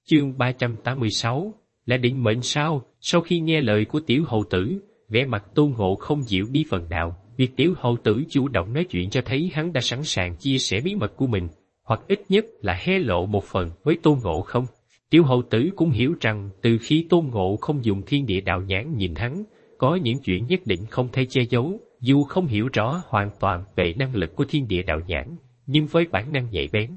Chương 386, là định mệnh sao? Sau khi nghe lời của tiểu hầu tử, vẻ mặt Tôn Ngộ không dịu đi phần nào. Việc tiểu hầu tử chủ động nói chuyện cho thấy hắn đã sẵn sàng chia sẻ bí mật của mình, hoặc ít nhất là hé lộ một phần với Tôn Ngộ không. Tiểu hầu tử cũng hiểu rằng từ khi Tôn Ngộ không dùng thiên địa đạo nhãn nhìn hắn, có những chuyện nhất định không thể che giấu. Dù không hiểu rõ hoàn toàn về năng lực của thiên địa đạo nhãn, nhưng với bản năng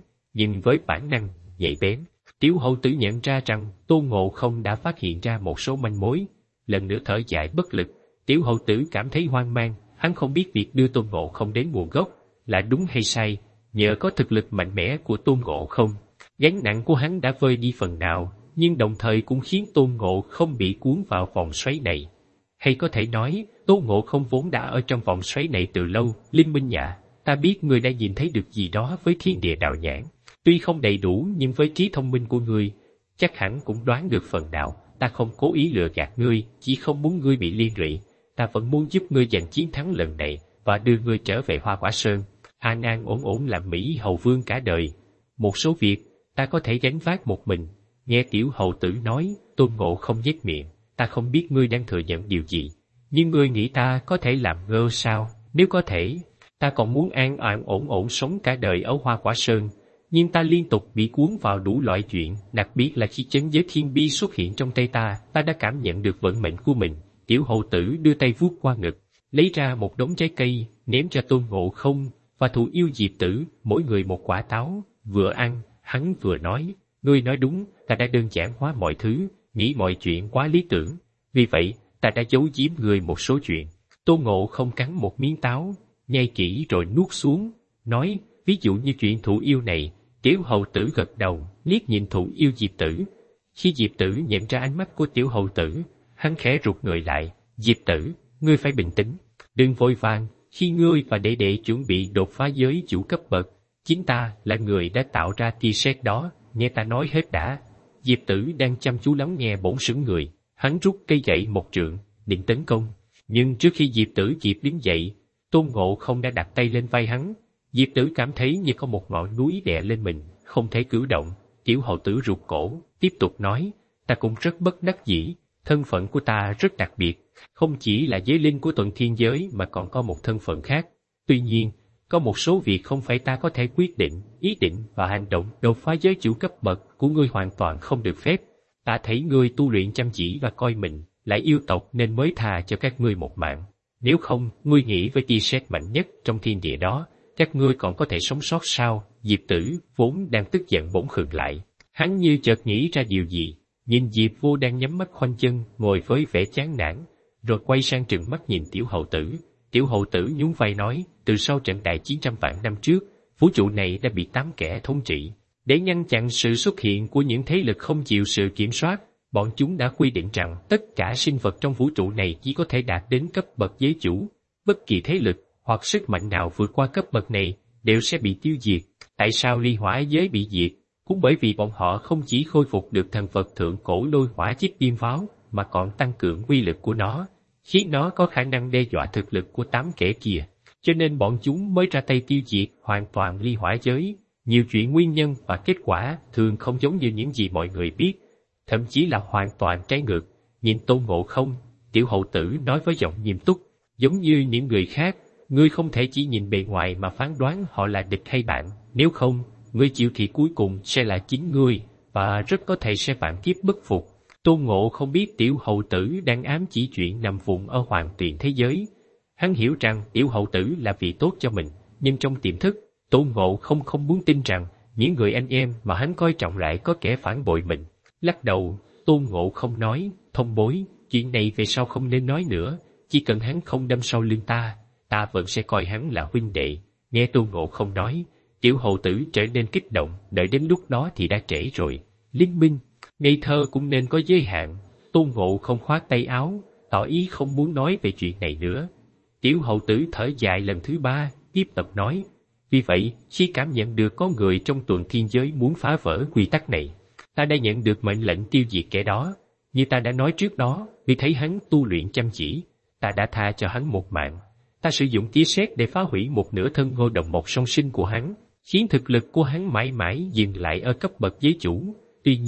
nhạy bén, tiểu hầu tử nhận ra rằng Tôn Ngộ không đã phát hiện ra một số manh mối. Lần nữa thở dài bất lực, tiểu hầu tử cảm thấy hoang mang. Hắn không biết việc đưa Tôn Ngộ không đến nguồn gốc là đúng hay sai. Nhờ có thực lực mạnh mẽ của Tôn Ngộ không, gánh nặng của hắn đã vơi đi phần nào, nhưng đồng thời cũng khiến Tôn Ngộ không bị cuốn vào vòng xoáy này. Hay có thể nói, Tôn Ngộ không vốn đã ở trong vòng xoáy này từ lâu. Linh Minh Nhạ, ta biết ngươi đã nhìn thấy được gì đó với thiên địa đạo nhãn. Tuy không đầy đủ nhưng với trí thông minh của ngươi, chắc hẳn cũng đoán được phần nào. Ta không cố ý lừa gạt ngươi, chỉ không muốn ngươi bị liên lụy. Ta vẫn muốn giúp ngươi giành chiến thắng lần này và đưa ngươi trở về Hoa Quả Sơn, an an ổn ổn làm Mỹ hầu vương cả đời. Một số việc ta có thể gánh vác một mình. Nghe tiểu hầu tử nói, Tôn Ngộ không nhếch miệng. Ta không biết ngươi đang thừa nhận điều gì, nhưng ngươi nghĩ ta có thể làm ngơ sao? Nếu có thể, ta còn muốn an an ổn ổn sống cả đời ở Hoa Quả Sơn. Nhưng ta liên tục bị cuốn vào đủ loại chuyện, đặc biệt là khi chấn giới thiên bi xuất hiện trong tay ta đã cảm nhận được vận mệnh của mình. Tiểu hầu tử đưa tay vuốt qua ngực, lấy ra một đống trái cây, ném cho Tôn Ngộ không và Thụ Yêu Diệp Tử, mỗi người một quả táo. Vừa ăn, hắn vừa nói, ngươi nói đúng, ta đã đơn giản hóa mọi thứ, nghĩ mọi chuyện quá lý tưởng. Vì vậy, ta đã giấu giếm ngươi một số chuyện. Tôn Ngộ không cắn một miếng táo, nhai kỹ rồi nuốt xuống, nói, ví dụ như chuyện Thụ Yêu này. Tiểu hầu tử gật đầu, liếc nhìn Thụ Yêu Diệp Tử. Khi Diệp Tử nhận ra ánh mắt của tiểu hầu tử, hắn khẽ rụt người lại. Diệp Tử, ngươi phải bình tĩnh, đừng vội vàng. Khi ngươi và đệ đệ chuẩn bị đột phá giới chủ cấp bậc, chính ta là người đã tạo ra tia sét đó. Nghe ta nói hết đã. Diệp Tử đang chăm chú lắng nghe bỗng sững người. Hắn rút cây gậy một trượng, định tấn công. Nhưng trước khi Diệp Tử kịp đứng dậy, Tôn Ngộ không đã đặt tay lên vai hắn. Diệp Tử cảm thấy như có một ngọn núi đè lên mình, không thể cử động. Tiểu hầu tử rụt cổ, tiếp tục nói, ta cũng rất bất đắc dĩ. Thân phận của ta rất đặc biệt, không chỉ là giới linh của tuần thiên giới mà còn có một thân phận khác. Tuy nhiên, có một số việc không phải ta có thể quyết định. Ý định và hành động đột phá giới chủ cấp bậc của ngươi hoàn toàn không được phép. Ta thấy ngươi tu luyện chăm chỉ và coi mình là yêu tộc nên mới tha cho các ngươi một mạng. Nếu không, ngươi nghĩ với tia sét mạnh nhất trong thiên địa đó, các ngươi còn có thể sống sót sao? Diệp Tử vốn đang tức giận bỗng khựng lại. Hắn như chợt nghĩ ra điều gì, nhìn Diệp Vô đang nhắm mắt khoanh chân ngồi với vẻ chán nản, rồi quay sang trừng mắt nhìn tiểu hầu tử. Tiểu hầu tử nhún vai nói, từ sau trận đại chiến 100 vạn năm trước, vũ trụ này đã bị 8 kẻ thống trị. Để ngăn chặn sự xuất hiện của những thế lực không chịu sự kiểm soát, bọn chúng đã quy định rằng tất cả sinh vật trong vũ trụ này chỉ có thể đạt đến cấp bậc giới chủ. Bất kỳ thế lực hoặc sức mạnh nào vượt qua cấp bậc này đều sẽ bị tiêu diệt. Tại sao ly hỏa giới bị diệt? Cũng bởi vì bọn họ không chỉ khôi phục được thần vật thượng cổ lôi hỏa chích viêm pháo, mà còn tăng cường uy lực của nó, khiến nó có khả năng đe dọa thực lực của 8 kẻ kia. Cho nên bọn chúng mới ra tay tiêu diệt hoàn toàn ly hỏa giới. Nhiều chuyện nguyên nhân và kết quả thường không giống như những gì mọi người biết, thậm chí là hoàn toàn trái ngược. Nhìn Tôn Ngộ không, tiểu hầu tử nói với giọng nghiêm túc, giống như những người khác, ngươi không thể chỉ nhìn bề ngoài mà phán đoán họ là địch hay bạn. Nếu không, ngươi chịu thì cuối cùng sẽ là chính ngươi, và rất có thể sẽ vạn kiếp bất phục. Tôn Ngộ không biết tiểu hầu tử đang ám chỉ chuyện nằm vùng ở hoàng tuyền thế giới. Hắn hiểu rằng tiểu hầu tử là vì tốt cho mình, nhưng trong tiềm thức, Tôn Ngộ không muốn tin rằng những người anh em mà hắn coi trọng lại có kẻ phản bội mình. Lắc đầu, Tôn Ngộ không nói, thông bối, chuyện này về sau không nên nói nữa, chỉ cần hắn không đâm sau lưng ta vẫn sẽ coi hắn là huynh đệ. Nghe Tôn Ngộ không nói, tiểu hầu tử trở nên kích động, đợi đến lúc đó thì đã trễ rồi. Liên minh, ngây thơ cũng nên có giới hạn. Tôn Ngộ không khoát tay áo, tỏ ý không muốn nói về chuyện này nữa. Tiểu hầu tử thở dài lần thứ 3, tiếp tục nói, vì vậy, khi cảm nhận được có người trong tuần thiên giới muốn phá vỡ quy tắc này, ta đã nhận được mệnh lệnh tiêu diệt kẻ đó. Như ta đã nói trước đó, vì thấy hắn tu luyện chăm chỉ, ta đã tha cho hắn một mạng. Ta sử dụng tia sét để phá hủy một nửa thân Ngô Đồng Mộc song sinh của hắn, khiến thực lực của hắn mãi mãi dừng lại ở cấp bậc giới chủ. Tuy nhiên,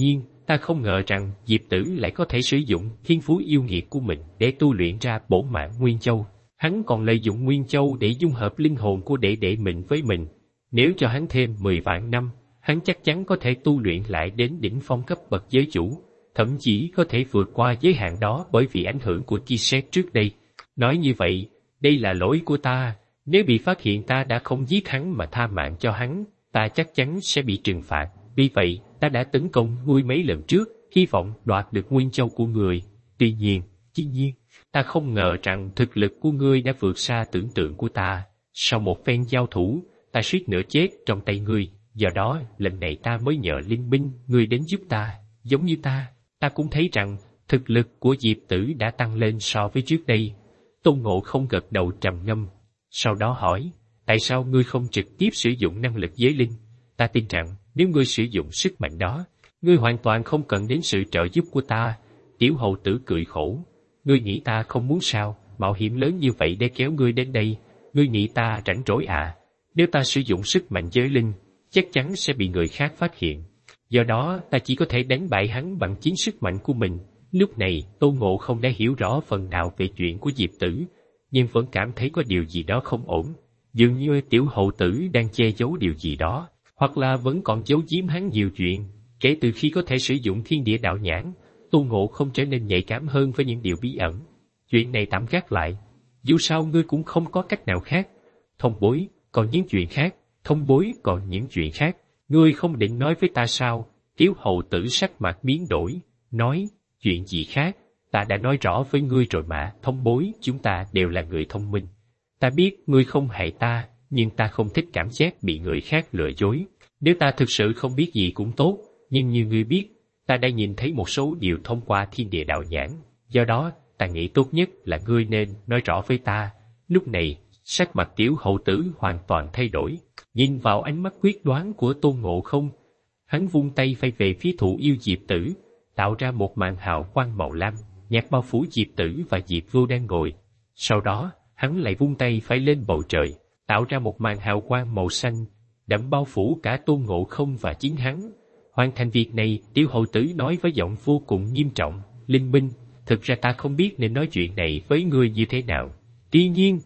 ta không ngờ rằng Diệp Tử lại có thể sử dụng thiên phú yêu nghiệt của mình để tu luyện ra bổ mạng Nguyên Châu. Hắn còn lợi dụng Nguyên Châu để dung hợp linh hồn của đệ đệ mình với mình. Nếu cho hắn thêm 10 vạn năm, hắn chắc chắn có thể tu luyện lại đến đỉnh phong cấp bậc giới chủ, thậm chí có thể vượt qua giới hạn đó bởi vì ảnh hưởng của Kishet trước đây. Nói như vậy, đây là lỗi của ta. Nếu bị phát hiện ta đã không giết hắn mà tha mạng cho hắn, ta chắc chắn sẽ bị trừng phạt. Vì vậy, ta đã tấn công ngươi mấy lần trước, hy vọng đoạt được Nguyên Châu của người. Tuy nhiên, ta không ngờ rằng thực lực của ngươi đã vượt xa tưởng tượng của ta. Sau một phen giao thủ, ta suýt nữa chết trong tay ngươi. Do đó, lần này ta mới nhờ Linh Minh ngươi đến giúp ta. Giống như ta cũng thấy rằng thực lực của Diệp Tử đã tăng lên so với trước đây. Tôn Ngộ Không gật đầu trầm ngâm. Sau đó hỏi, tại sao ngươi không trực tiếp sử dụng năng lực giới linh? Ta tin rằng nếu ngươi sử dụng sức mạnh đó, ngươi hoàn toàn không cần đến sự trợ giúp của ta. Tiểu hầu tử cười khổ. Ngươi nghĩ ta không muốn sao, mạo hiểm lớn như vậy để kéo ngươi đến đây. Ngươi nghĩ ta rảnh rỗi à? Nếu ta sử dụng sức mạnh giới linh, chắc chắn sẽ bị người khác phát hiện. Do đó, ta chỉ có thể đánh bại hắn bằng chính sức mạnh của mình. Lúc này, Tôn Ngộ Không đã hiểu rõ phần nào về chuyện của Diệp Tử, nhưng vẫn cảm thấy có điều gì đó không ổn. Dường như tiểu hầu tử đang che giấu điều gì đó, hoặc là vẫn còn giấu giếm hắn nhiều chuyện. Kể từ khi có thể sử dụng thiên địa đạo nhãn, Tôn Ngộ Không trở nên nhạy cảm hơn với những điều bí ẩn. Chuyện này tạm gác lại. Dù sao ngươi cũng không có cách nào khác. Thông bối, còn những chuyện khác. Thông bối, còn những chuyện khác. Ngươi không định nói với ta sao? Tiểu hầu tử sắc mặt biến đổi, nói, chuyện gì khác? Ta đã nói rõ với ngươi rồi mà, thông bối, chúng ta đều là người thông minh. Ta biết ngươi không hại ta, nhưng ta không thích cảm giác bị người khác lừa dối. Nếu ta thực sự không biết gì cũng tốt, nhưng như ngươi biết, ta đã nhìn thấy một số điều thông qua thiên địa đạo nhãn. Do đó, ta nghĩ tốt nhất là ngươi nên nói rõ với ta. Lúc này, sắc mặt tiểu hầu tử hoàn toàn thay đổi. Nhìn vào ánh mắt quyết đoán của Tôn Ngộ Không, hắn vung tay phay về phía Thụ Yêu Diệp Tử, tạo ra một màn hào quang màu lam, nhạt bao phủ Diệp Tử và Diệp Vô đang ngồi. Sau đó, hắn lại vung tay phẩy lên bầu trời, tạo ra một màn hào quang màu xanh, đậm bao phủ cả Tôn Ngộ Không và chính hắn. Hoàn thành việc này, tiểu hầu tử nói với giọng vô cùng nghiêm trọng, Linh Minh, thực ra ta không biết nên nói chuyện này với ngươi như thế nào. Tuy nhiên,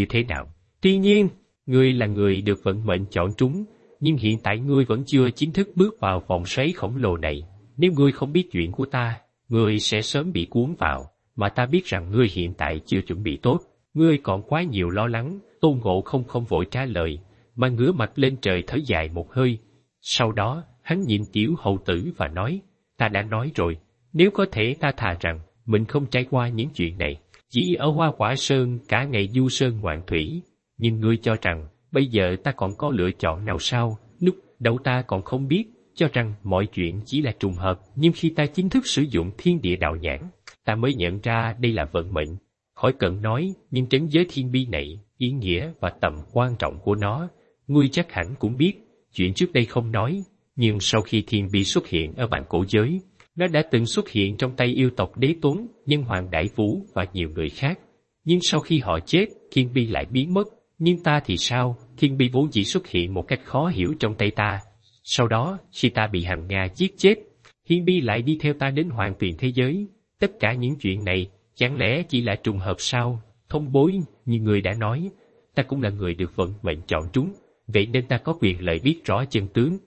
ngươi là người được vận mệnh chọn trúng, nhưng hiện tại ngươi vẫn chưa chính thức bước vào vòng xoáy khổng lồ này. Nếu ngươi không biết chuyện của ta, ngươi sẽ sớm bị cuốn vào, mà ta biết rằng ngươi hiện tại chưa chuẩn bị tốt. Ngươi còn quá nhiều lo lắng. Tôn Ngộ không vội trả lời, mà ngửa mặt lên trời thở dài một hơi. Sau đó, hắn nhìn tiểu hầu tử và nói, ta đã nói rồi, nếu có thể ta thà rằng mình không trải qua những chuyện này, chỉ ở Hoa Quả Sơn cả ngày du sơn ngoạn thủy. Nhưng ngươi cho rằng, bây giờ ta còn có lựa chọn nào sao? Lúc đầu ta còn không biết, cho rằng mọi chuyện chỉ là trùng hợp, nhưng khi ta chính thức sử dụng thiên địa đạo nhãn, ta mới nhận ra đây là vận mệnh. Khỏi cần nói, nhưng trấn giới thiên bi này, ý nghĩa và tầm quan trọng của nó, ngươi chắc hẳn cũng biết. Chuyện trước đây không nói, nhưng sau khi thiên bi xuất hiện ở bản cổ giới, nó đã từng xuất hiện trong tay yêu tộc Đế Tuấn, Nhân Hoàng Đại Vũ và nhiều người khác. Nhưng sau khi họ chết, thiên bi lại biến mất. Nhưng ta thì sao? Thiên bi vốn chỉ xuất hiện một cách khó hiểu trong tay ta. Sau đó, khi ta bị Hàm Nga giết chết, thiên bi lại đi theo ta đến hoàng tuyền thế giới. Tất cả những chuyện này, chẳng lẽ chỉ là trùng hợp sao? Thông bối, như người đã nói, ta cũng là người được vận mệnh chọn trúng, vậy nên ta có quyền lợi biết rõ chân tướng.